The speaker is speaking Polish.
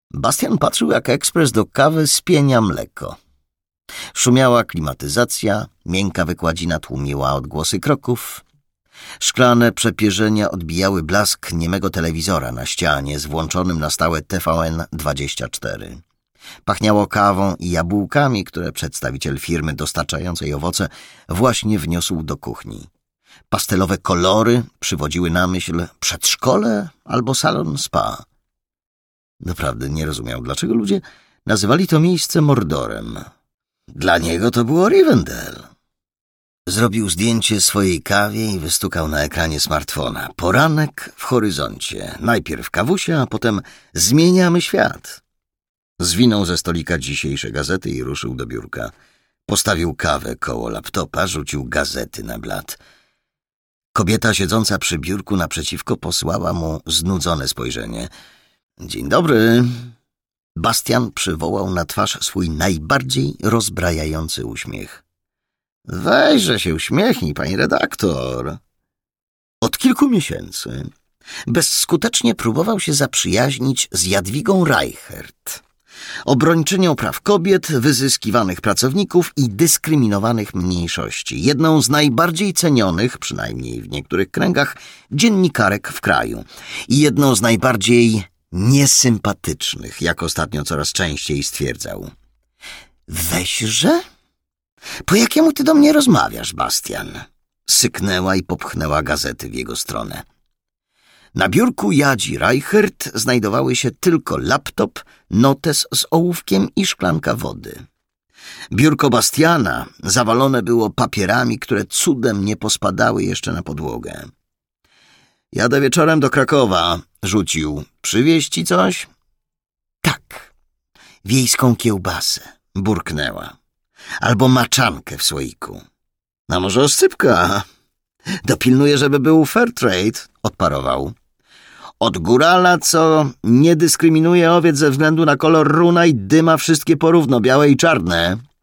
Bastian patrzył, jak ekspres do kawy spienia mleko. Szumiała klimatyzacja, miękka wykładzina tłumiła odgłosy kroków. Szklane przepierzenia odbijały blask niemego telewizora na ścianie z włączonym na stałe TVN24. Pachniało kawą i jabłkami, które przedstawiciel firmy dostarczającej owoce właśnie wniósł do kuchni. Pastelowe kolory przywodziły na myśl przedszkole albo salon spa. Naprawdę nie rozumiał, dlaczego ludzie nazywali to miejsce Mordorem. Dla niego to było Rivendell. Zrobił zdjęcie swojej kawie i wystukał na ekranie smartfona. Poranek w horyzoncie. Najpierw kawusia, a potem zmieniamy świat. Zwinął ze stolika dzisiejsze gazety i ruszył do biurka. Postawił kawę koło laptopa, rzucił gazety na blat. Kobieta siedząca przy biurku naprzeciwko posłała mu znudzone spojrzenie. Dzień dobry. Bastian przywołał na twarz swój najbardziej rozbrajający uśmiech. Weźże się uśmiechnij, pani redaktor. Od kilku miesięcy bezskutecznie próbował się zaprzyjaźnić z Jadwigą Reichert, obrończynią praw kobiet, wyzyskiwanych pracowników i dyskryminowanych mniejszości, jedną z najbardziej cenionych, przynajmniej w niektórych kręgach, dziennikarek w kraju i jedną z najbardziej niesympatycznych, jak ostatnio coraz częściej stwierdzał. Weźże? Po jakiemu ty do mnie rozmawiasz, Bastian? Syknęła i popchnęła gazety w jego stronę. Na biurku Jadzi Reichert znajdowały się tylko laptop, notes z ołówkiem i szklanka wody. Biurko Bastiana zawalone było papierami, które cudem nie pospadały jeszcze na podłogę. Jadę wieczorem do Krakowa, rzucił. Przywieźć ci coś? Tak, wiejską kiełbasę, burknęła. Albo maczankę w słoiku. A może oscypka? Dopilnuję, żeby był fair trade, odparował. Od górala, co nie dyskryminuje owiec ze względu na kolor runa i dyma wszystkie porówno, białe i czarne.